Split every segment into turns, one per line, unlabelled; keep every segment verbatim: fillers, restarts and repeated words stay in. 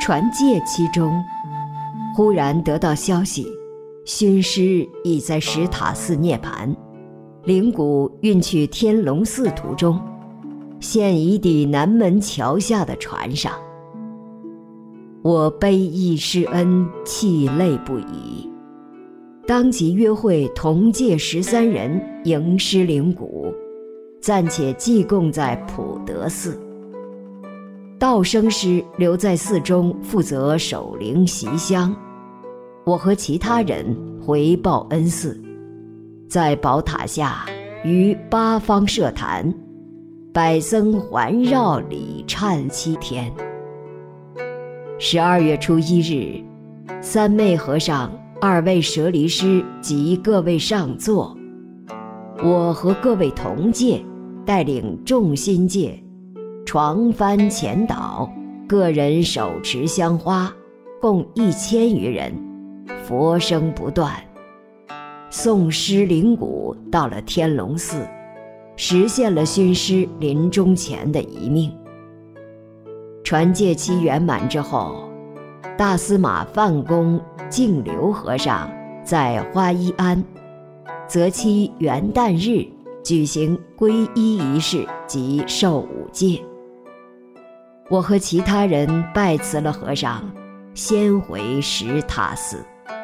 传戒期中，忽然得到消息，熏师已在石塔寺涅槃，灵骨运去天龙寺途中，现已抵南门桥下的船上。我悲忆师恩，泣泪不已，当即约会同戒十三人迎师灵骨，暂且祭供在普德寺。道生师留在寺中负责守灵习香，我和其他人回报恩寺，在宝塔下于八方设坛，百僧环绕礼忏七天。十二月初一日，三昧和尚、二位舍利师及各位上座，我和各位同戒带领众新戒，床幡前导，个人手持香花，共一千余人，佛声不断，送师灵骨到了天龙寺，实现了熏师临终前的遗命。传戒期圆满之后，大司马范公净流和尚在花衣庵，择期元旦日举行皈依仪式及受五戒。我和其他人拜辞了和尚，先回石塔寺。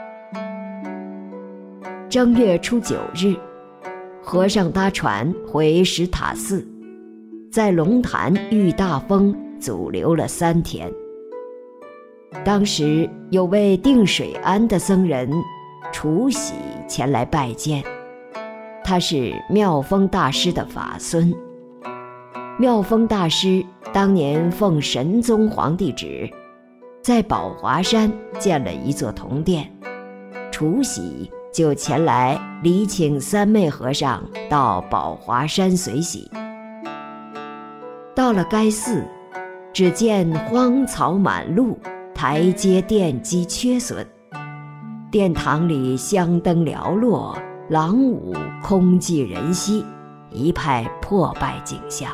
正月初九日，和尚搭船回石塔寺，在龙潭遇大风，阻留了三天。当时有位定水庵的僧人楚喜前来拜见，他是妙峰大师的法孙。妙峰大师当年奉神宗皇帝旨，在宝华山建了一座铜殿，楚喜就前来礼请三昧和尚到宝华山随喜。到了该寺，只见荒草满路，台阶奠基缺损，殿堂里香灯寥落，廊庑空寂人稀，一派破败景象。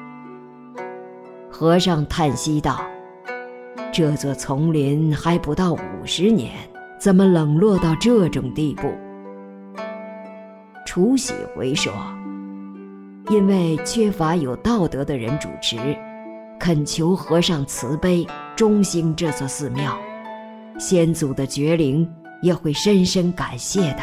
和尚叹息道：这座丛林还不到五十年，怎么冷落到这种地步？楚喜回说：因为缺乏有道德的人主持，恳求和尚慈悲，中兴这座寺庙，先祖的觉灵也会深深感谢的。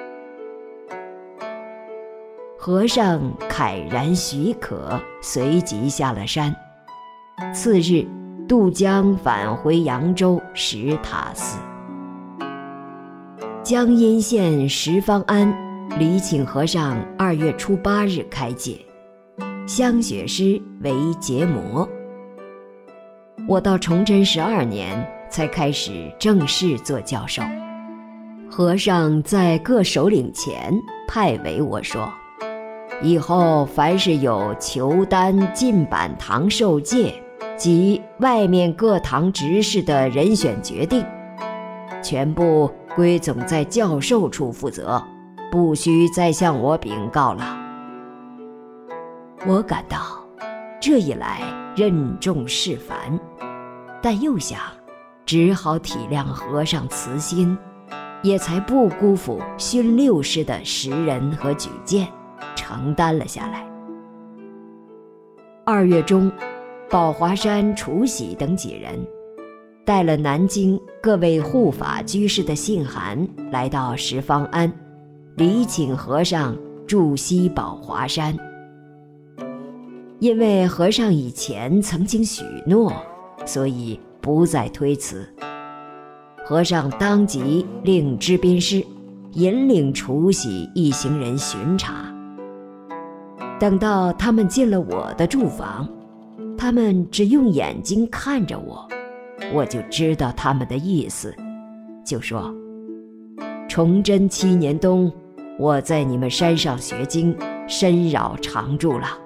和尚慨然许可，随即下了山。次日渡江返回扬州石塔寺。江阴县十方庵礼请和尚二月初八日开戒，香雪师为结魔。我到崇祯十二年才开始正式做教授。和尚在各首领前派委我说，以后凡是有求丹进版堂受戒及外面各堂执事的人选决定，全部归总在教授处负责，不需再向我禀告了。我感到这一来任重事繁，但又想只好体谅和尚慈心，也才不辜负熏六师的识人和举荐，承担了下来。二月中，宝华山楚喜等几人带了南京各位护法居士的信函来到十方庵，礼请和尚住西宝华山。因为和尚以前曾经许诺，所以不再推辞。和尚当即令支边师引领楚喜一行人巡查。等到他们进了我的住房，他们只用眼睛看着我，我就知道他们的意思，就说：崇祯七年冬，我在你们山上学经，深扰常住了。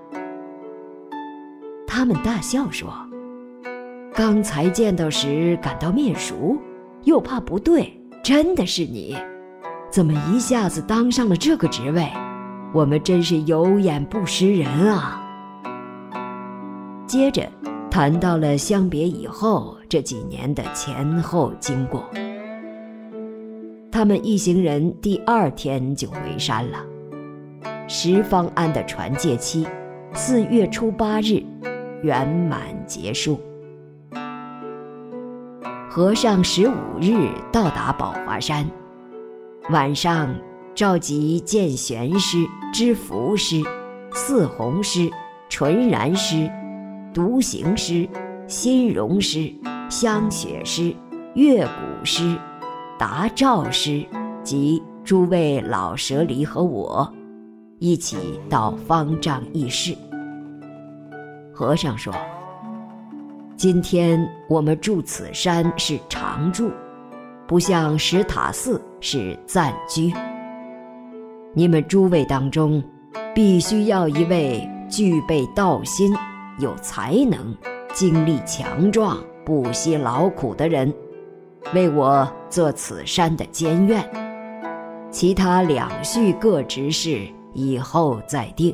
他们大笑说：刚才见到时感到面熟，又怕不对，真的是你，怎么一下子当上了这个职位？我们真是有眼不识人啊。接着谈到了相别以后这几年的前后经过。他们一行人第二天就回山了。十方庵的传戒期，四月初八日圆满结束。和尚十五日到达宝华山，晚上召集见玄师、知福师、四弘师、纯然师、独行师、心容师、香雪师、月谷师、达照师及诸位老舍里和我一起到方丈议事。和尚说，今天我们住此山是常住，不像石塔寺是暂居。你们诸位当中，必须要一位具备道心、有才能、精力强壮、不惜劳苦的人，为我做此山的监院。其他两序各执事以后再定。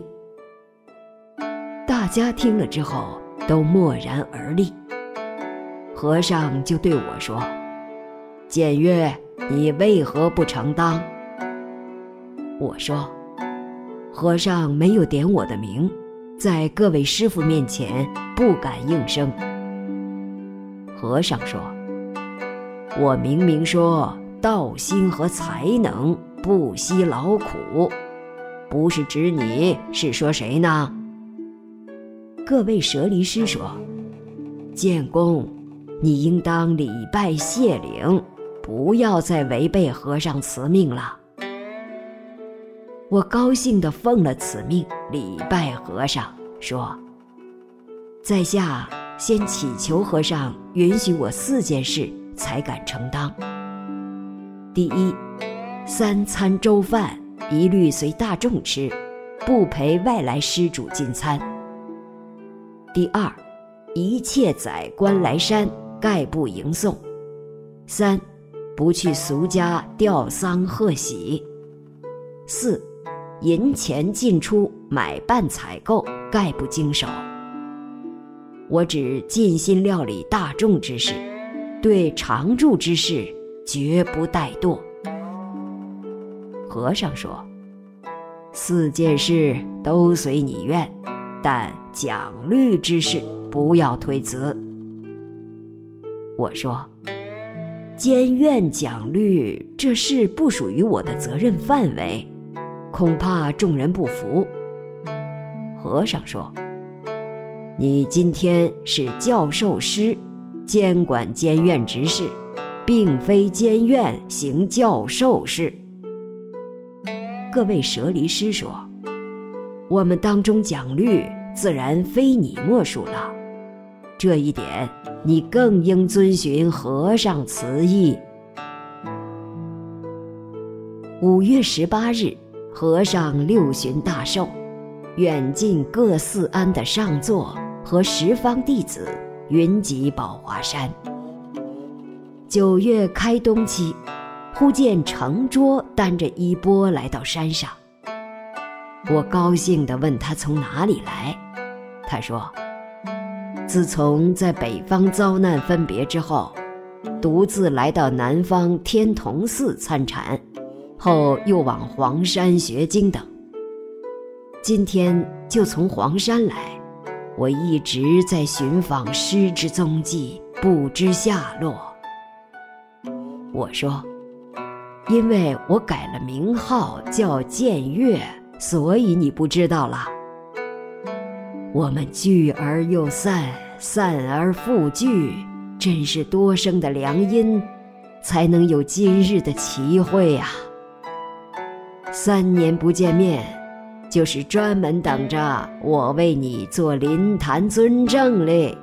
大家听了之后都默然而立。和尚就对我说，简月，你为何不承当？我说，和尚没有点我的名，在各位师父面前不敢应声。和尚说，我明明说道心和才能，不惜劳苦，不是指你，是说谁呢？各位舍离师说，建公，你应当礼拜谢领，不要再违背和尚慈命了。我高兴地奉了此命，礼拜和尚，说，在下先祈求和尚允许我四件事才敢承当。第一，三餐粥饭一律随大众吃，不陪外来施主进餐。第二，一切宰官来山，概不迎送。三，不去俗家吊丧贺喜。四，银钱进出买办采购，概不经手。我只尽心料理大众之事，对常住之事绝不怠惰。和尚说，四件事都随你愿，但奖律之事不要推辞。我说，监院奖律这事不属于我的责任范围，恐怕众人不服。和尚说，你今天是教授师，监管监院之事，并非监院行教授事。各位舍离师说，我们当中讲律自然非你莫属了，这一点你更应遵循和尚慈意。五月十八日，和尚六旬大寿，远近各寺庵的上座和十方弟子云集宝华山。九月开冬期，忽见程卓担着衣钵来到山上。我高兴地问他从哪里来，他说，自从在北方遭难分别之后，独自来到南方天童寺参禅，后又往黄山学经等。今天就从黄山来，我一直在寻访师之踪迹，不知下落。我说，因为我改了名号叫建月，所以你不知道了。我们聚而又散，散而复聚，真是多生的良因，才能有今日的奇会啊！三年不见面，就是专门等着我为你做灵坛尊证嘞。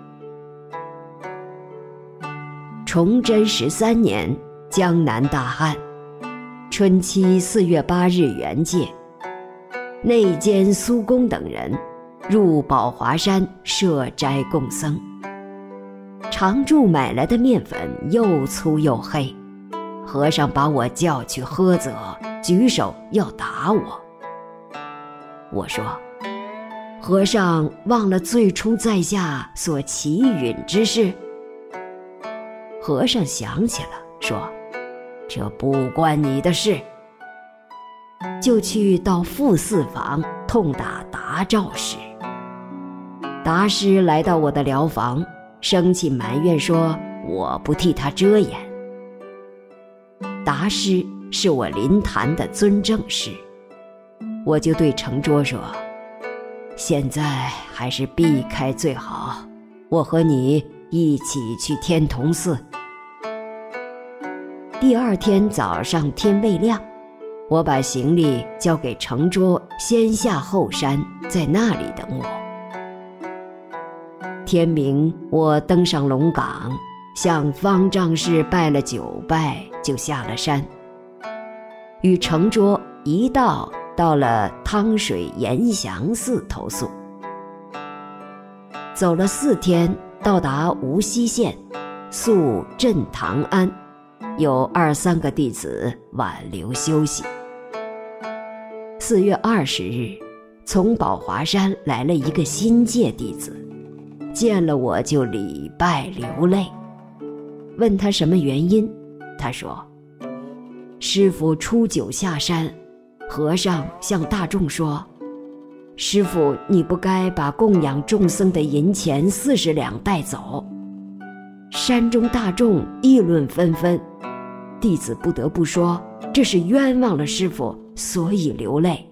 崇祯十三年，江南大旱，春期四月八日元界，内监苏公等人入宝华山设斋供僧。常住买来的面粉又粗又黑，和尚把我叫去呵责，举手要打我。我说， 和尚忘了最初在下所祈允之事？和尚想起了，说：这不关你的事。就去到副寺房痛打达肇师。达师来到我的寮房，生气埋怨说我不替他遮掩。达师是我临坛的尊正师，我就对程卓说：现在还是避开最好，我和你一起去天童寺。第二天早上天未亮，我把行李交给程卓，先下后山，在那里等我。天明，我登上龙岗，向方丈室拜了九拜，就下了山。与程卓一道到了汤水延祥寺投宿。走了四天，到达无锡县，宿镇唐安，有二三个弟子挽留休息。四月二十日，从宝华山来了一个新界弟子，见了我就礼拜流泪。问他什么原因，他说：师父初九下山，和尚向大众说：师父，你不该把供养众僧的银钱四十两带走。山中大众议论纷纷，弟子不得不说，这是冤枉了师父，所以流泪。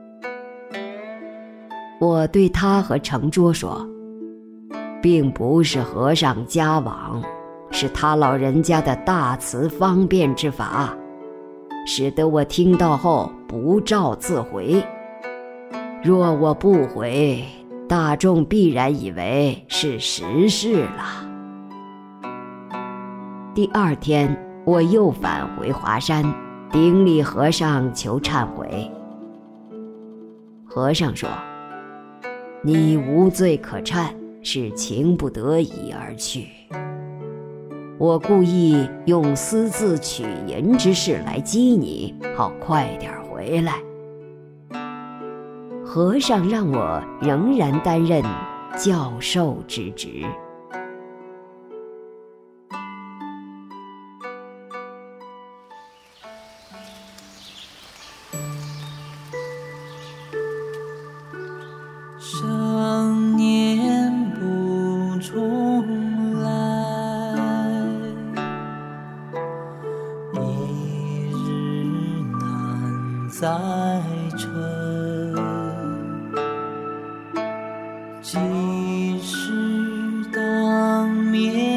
我对他和程卓说：并不是和尚家网，是他老人家的大慈方便之法，使得我听到后不召自回。若我不回，大众必然以为是实事了。第二天，我又返回华山，顶礼和尚求忏悔。和尚说：你无罪可忏，是情不得已而去。我故意用私自取银之事来激你，好快点回来。和尚让我仍然担任教授之职。
想念不重来，一日难再晨。即使当面